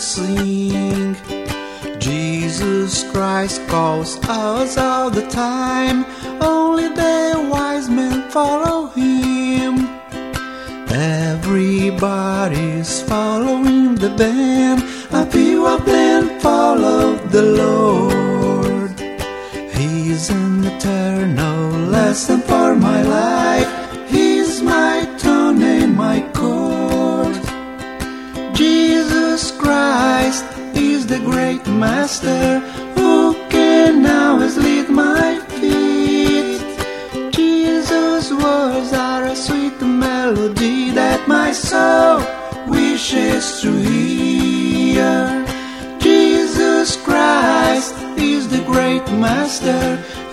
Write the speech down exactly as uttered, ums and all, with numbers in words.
sing. Jesus Christ calls us all the time, only the wise men follow him. Everybody's following the band, a few of them follow the Lord. He's an eternal lesson for my life, He's my tone and my chord. Jesus Christ is the great master who can always lead my feet. Jesus' words are a sweet melody that my soul wishes to hear. Jesus Christ is the great master